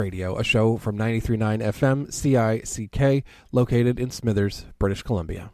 Radio, a show from 93.9 FM CICK, located in Smithers, British Columbia.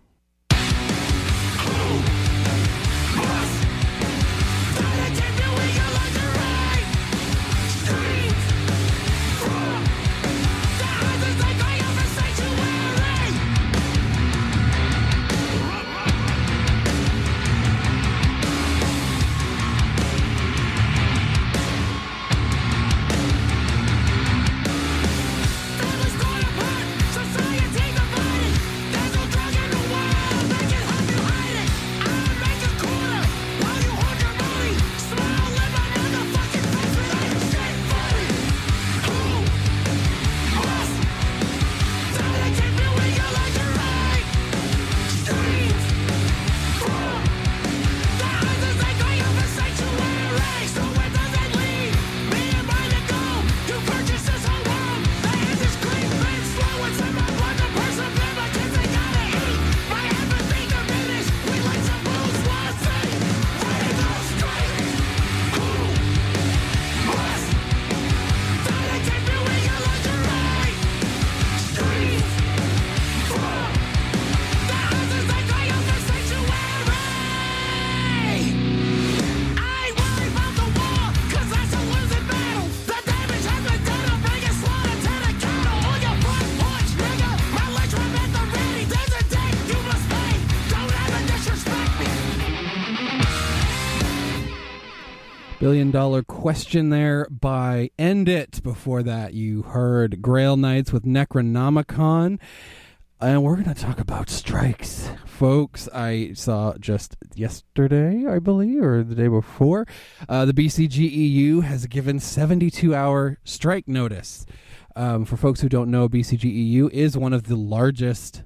$1 billion question there by End It. Before that, you heard Grail Knights with Necronomicon. And we're going to talk about strikes. Folks, I saw just yesterday, I believe, or the day before, the BCGEU has given 72-hour strike notice. For folks who don't know, BCGEU is one of the largest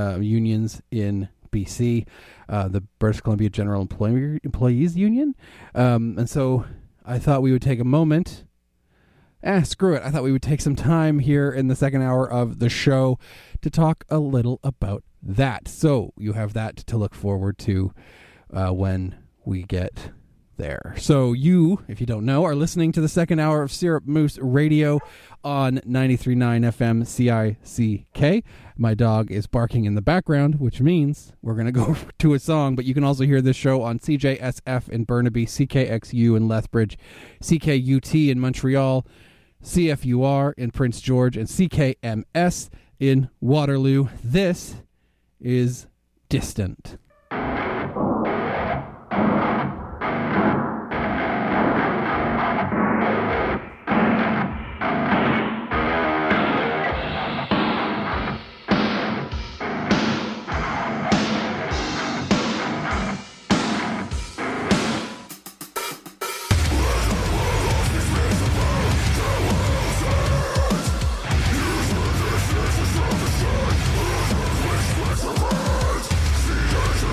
unions in BC, the British Columbia General Employees Union. And so I thought we would take a moment. Screw it. I thought we would take some time here in the second hour of the show to talk a little about that. So you have that to look forward to when we get there. So you, if you don't know, are listening to the second hour of Syrup Moose Radio on 93.9 FM CICK. My dog is barking in the background, which means we're going to go to a song, but you can also hear this show on CJSF in Burnaby, CKXU in Lethbridge, CKUT in Montreal, CFUR in Prince George, and CKMS in Waterloo. This is Distant. Survive.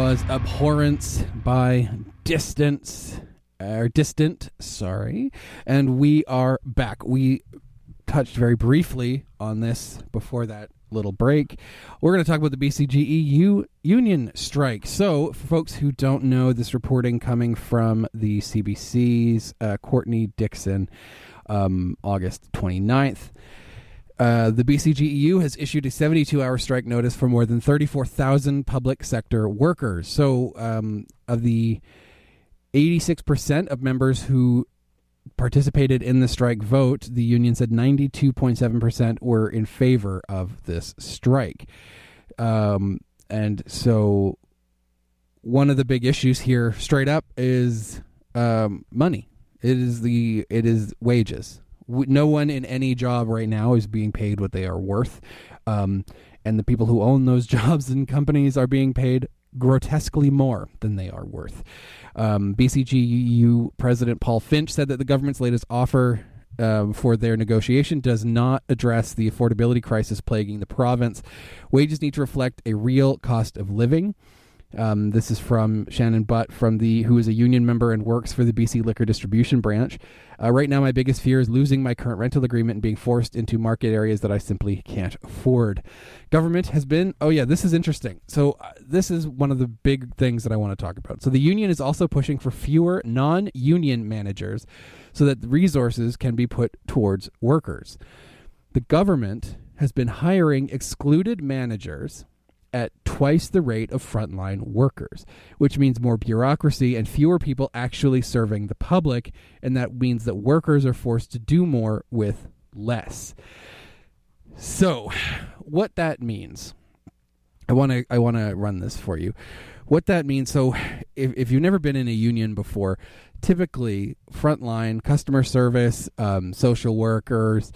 was Abhorrence by Distant, and we are back. We touched very briefly on this before that little break. We're going to talk about the BCGEU union strike. So, for folks who don't know, this reporting coming from the CBC's Courtney Dixon, August 29th. The BCGEU has issued a 72-hour strike notice for more than 34,000 public sector workers. So, of the 86% of members who participated in the strike vote, the union said 92.7% were in favor of this strike. And so one of the big issues here, straight up, is money. It is wages. No one in any job right now is being paid what they are worth. And the people who own those jobs and companies are being paid grotesquely more than they are worth. BCGEU President Paul Finch said that the government's latest offer for their negotiation does not address the affordability crisis plaguing the province. Wages need to reflect a real cost of living. This is from Shannon Butt, who is a union member and works for the BC Liquor Distribution Branch. Right now, my biggest fear is losing my current rental agreement and being forced into market areas that I simply can't afford. Government has been... Oh, yeah, this is interesting. So this is one of the big things that I want to talk about. So the union is also pushing for fewer non-union managers so that the resources can be put towards workers. The government has been hiring excluded managers at twice the rate of frontline workers, which means more bureaucracy and fewer people actually serving the public, and that means that workers are forced to do more with less. So, what that means, I want to run this for you. What that means, so if you've never been in a union before, typically frontline customer service, social workers,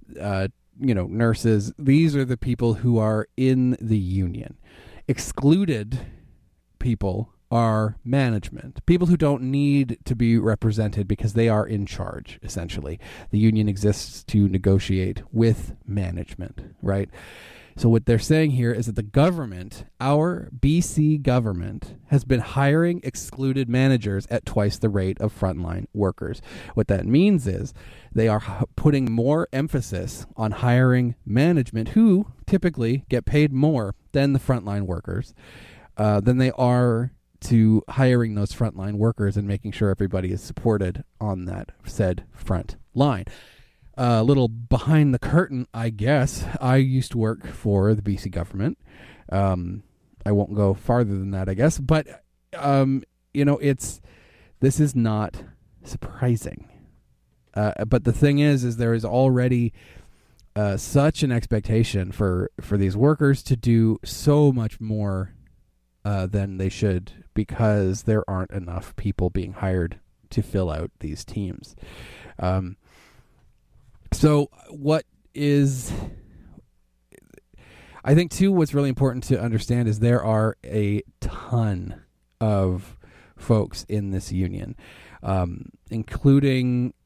nurses, these are the people who are in the union. Excluded people are management, people who don't need to be represented because they are in charge, essentially. The union exists to negotiate with management, right? So what they're saying here is that the government, our BC government, has been hiring excluded managers at twice the rate of frontline workers. What that means is they are putting more emphasis on hiring management who typically get paid more than the frontline workers, than they are to hiring those frontline workers and making sure everybody is supported on that said front line. A little behind the curtain, I guess. I used to work for the BC government. I won't go farther than that, I guess. But, this is not surprising. But the thing is there is already such an expectation for these workers to do so much more than they should because there aren't enough people being hired to fill out these teams. So I think, too, what's really important to understand is there are a ton of folks in this union, including,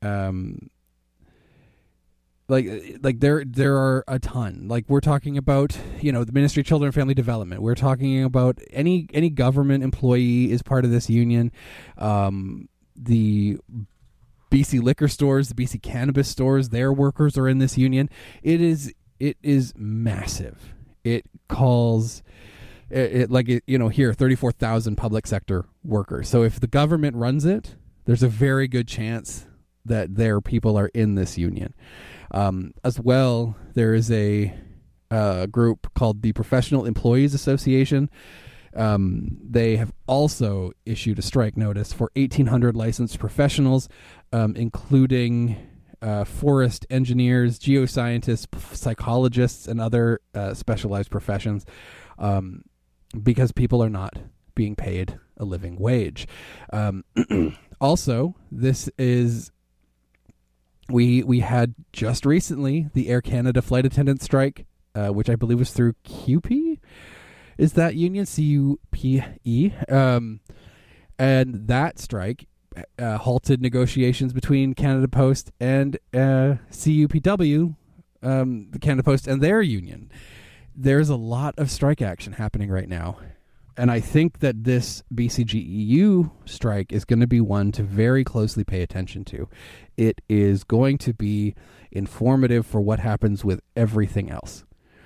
there are a ton. Like, we're talking about, the Ministry of Children and Family Development. We're talking about any government employee is part of this union. The BC liquor stores, the BC cannabis stores, their workers are in this union. It is massive. It calls here 34,000 public sector workers. So if the government runs it, there's a very good chance that their people are in this union. As well, there is a group called the Professional Employees Association. They have also issued a strike notice for 1,800 licensed professionals, including forest engineers, geoscientists, psychologists, and other specialized professions, because people are not being paid a living wage. Also, this is... We had just recently the Air Canada flight attendant strike, which I believe was through QP. Is that union? CUPE. And that strike halted negotiations between Canada Post and CUPW, the Canada Post, and their union. There's a lot of strike action happening right now. And I think that this BCGEU strike is going to be one to very closely pay attention to. It is going to be informative for what happens with everything else.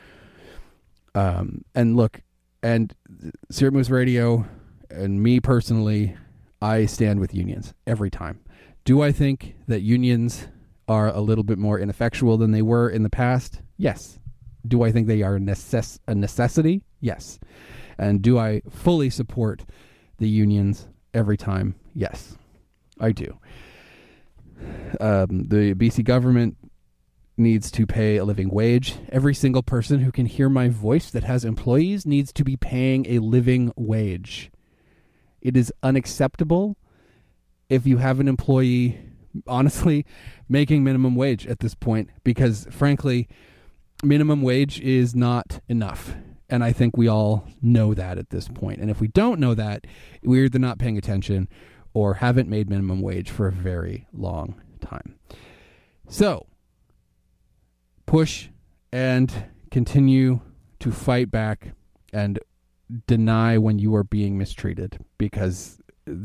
And look, and Spirit Moose Radio and me personally, I stand with unions every time. Do I think that unions are a little bit more ineffectual than they were in the past? Yes. Do I think they are a necessity? Yes. And do I fully support the unions every time? Yes, I do. The BC government needs to pay a living wage. Every single person who can hear my voice that has employees needs to be paying a living wage. It is unacceptable if you have an employee, honestly, making minimum wage at this point, because frankly, minimum wage is not enough. And I think we all know that at this point. And if we don't know that, we're either not paying attention or haven't made minimum wage for a very long time. So, push and continue to fight back and deny when you are being mistreated, because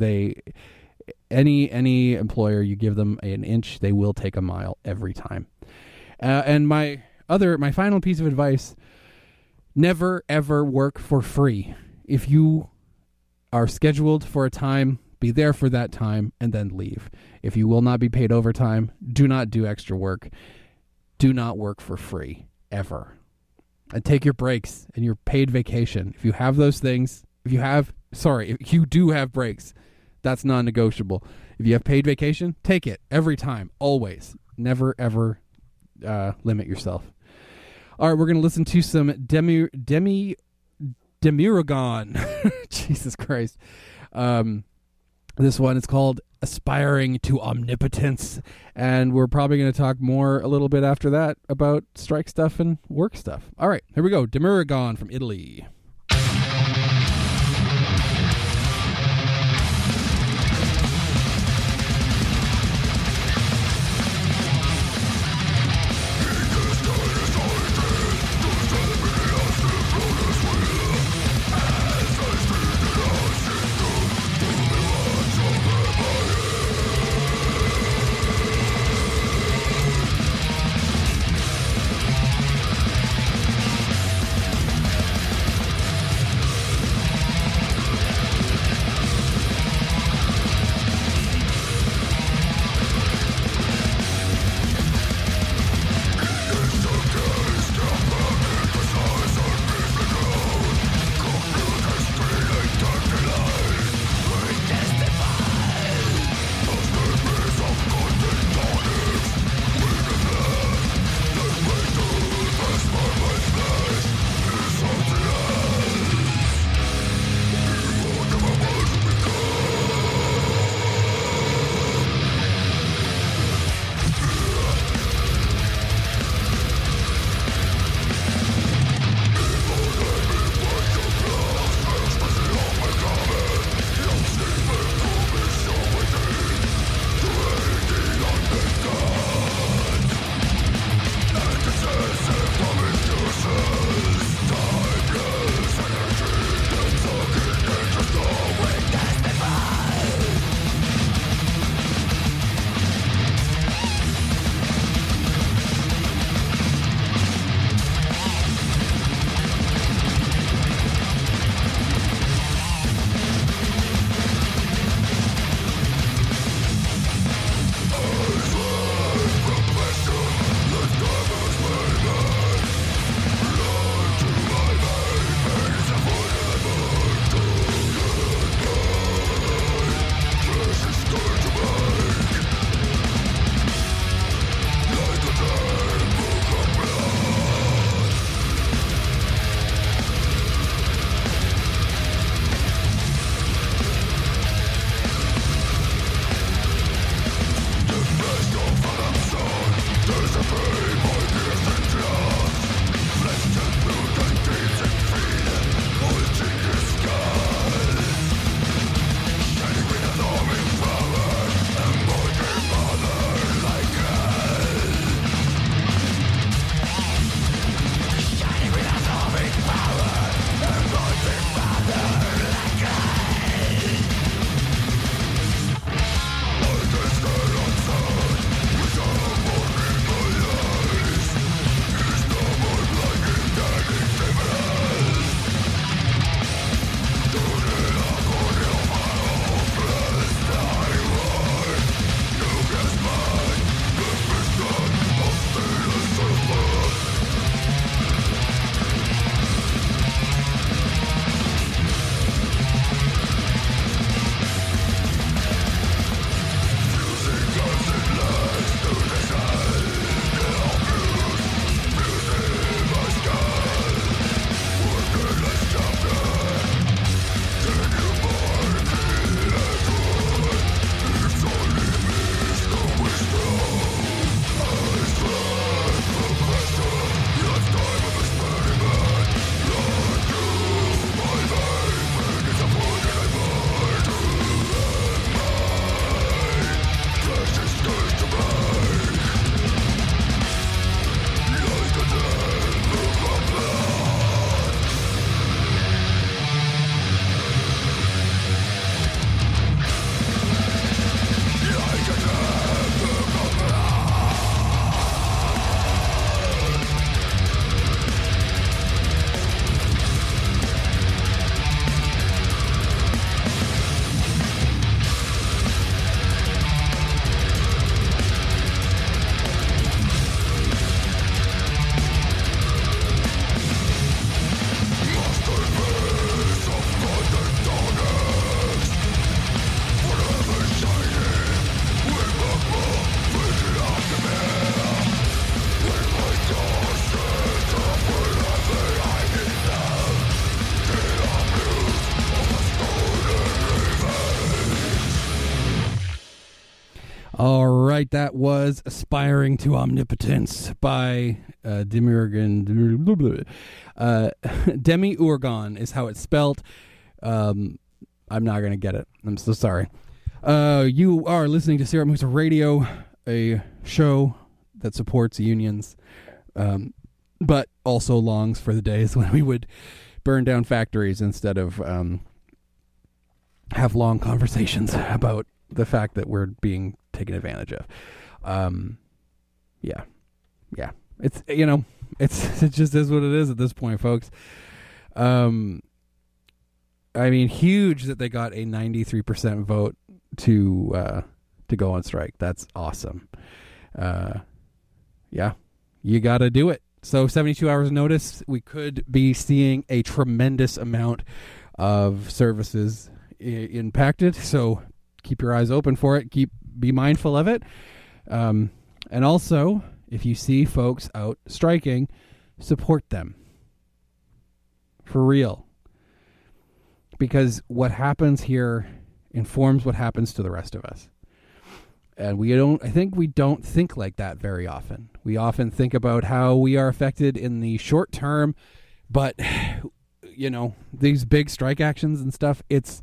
any employer, you give them an inch, they will take a mile every time. And my final piece of advice: never ever work for free. If you are scheduled for a time, be there for that time and then leave. If you will not be paid overtime, do not do extra work. Do not work for free ever. And take your breaks and your paid vacation. If you have those things, if you do have breaks, that's non-negotiable. If you have paid vacation, take it every time, always. Never ever limit yourself. All right, we're going to listen to some Demiurgon. Jesus Christ. This one is called Aspiring to Omnipotence, and we're probably going to talk more a little bit after that about strike stuff and work stuff. All right, here we go. Demiurgon from Italy. right, that was Aspiring to Omnipotence by Demiurgon. Demiurgon is how it's spelled. I'm not going to get it. I'm so sorry. You are listening to Syrup Moose Radio, a show that supports unions, but also longs for the days when we would burn down factories instead of have long conversations about the fact that we're being taken advantage of. Yeah. It's, it just is what it is at this point, folks. I mean, huge that they got a 93% vote to go on strike. That's awesome. Yeah, you got to do it. So 72 hours notice, we could be seeing a tremendous amount of services impacted. So keep your eyes open for it. Be mindful of it. And also, if you see folks out striking, support them. For real. Because what happens here informs what happens to the rest of us. And I think we don't think like that very often. We often think about how we are affected in the short term, but these big strike actions and stuff, it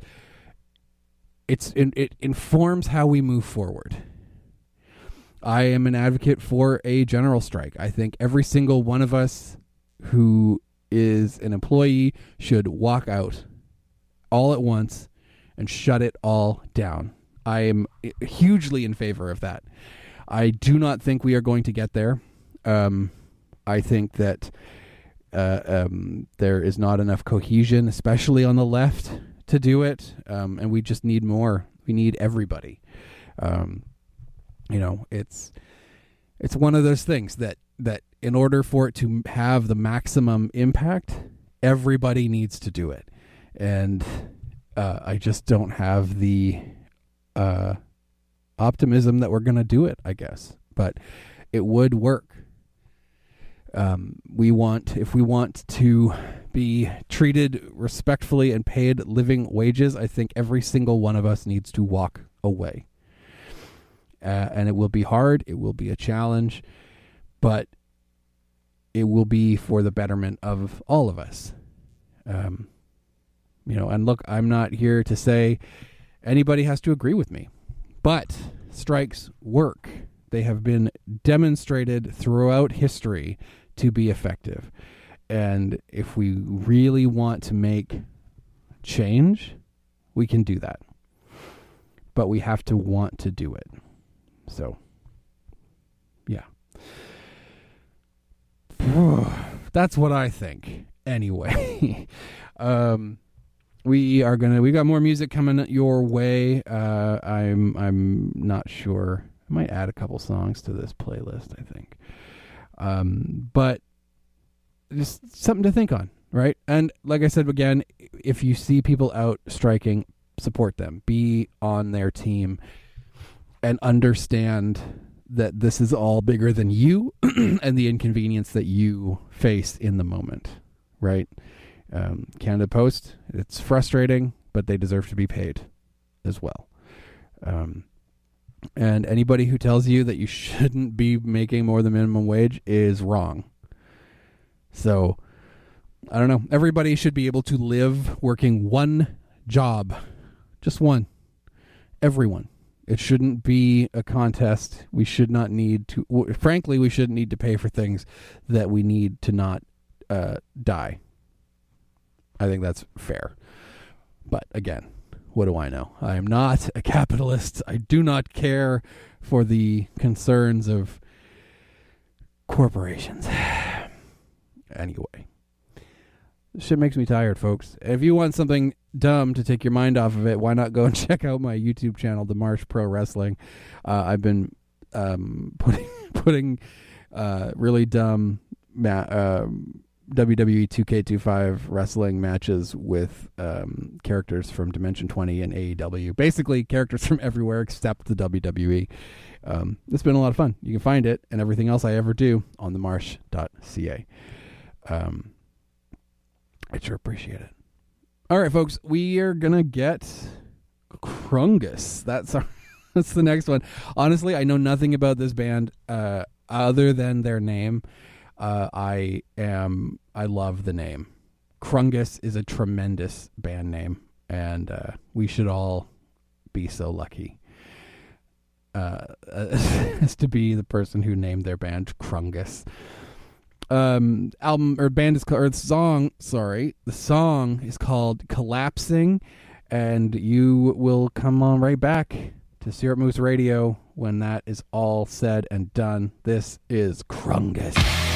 informs how we move forward. I am an advocate for a general strike. I think every single one of us who is an employee should walk out all at once and shut it all down. I am hugely in favor of that. I do not think we are going to get there. I think that there is not enough cohesion, especially on the left, to do it, and we just need more. We need everybody. It's one of those things that in order for it to have the maximum impact, everybody needs to do it, and I just don't have the optimism that we're going to do it, I guess, but it would work. If we want to be treated respectfully and paid living wages, I think every single one of us needs to walk away. And it will be hard. It will be a challenge, but it will be for the betterment of all of us. And look, I'm not here to say anybody has to agree with me, but strikes work. They have been demonstrated throughout history to be effective. And if we really want to make change, we can do that. But we have to want to do it. So, yeah. That's what I think. Anyway. We got more music coming your way. I'm not sure. I might add a couple songs to this playlist, I think. But just something to think on, right? And like I said again, if you see people out striking, support them. Be on their team and understand that this is all bigger than you and the inconvenience that you face in the moment, right? Canada Post, it's frustrating, but they deserve to be paid as well. And anybody who tells you that you shouldn't be making more than minimum wage is wrong. So, I don't know. Everybody should be able to live working one job. Just one. Everyone. It shouldn't be a contest. We should not need to... Frankly, we shouldn't need to pay for things that we need to not die. I think that's fair. But again, what do I know? I am not a capitalist. I do not care for the concerns of corporations. Anyway, this shit makes me tired, folks. If you want something dumb to take your mind off of it, why not go and check out my YouTube channel, The Marsh Pro Wrestling. I've been putting really dumb WWE 2K25 wrestling matches with characters from Dimension 20 and AEW. Basically, characters from everywhere except the WWE. It's been a lot of fun. You can find it and everything else I ever do on themarsh.ca. I sure appreciate it. All right, folks, we are going to get Krungus. That's That's the next one. Honestly, I know nothing about this band other than their name. I love the name. Krungus is a tremendous band name, and we should all be so lucky as to be the person who named their band Krungus. The song is called Collapsing, and you will come on right back to Syrup Moose Radio when that is all said and done. This is Krungus.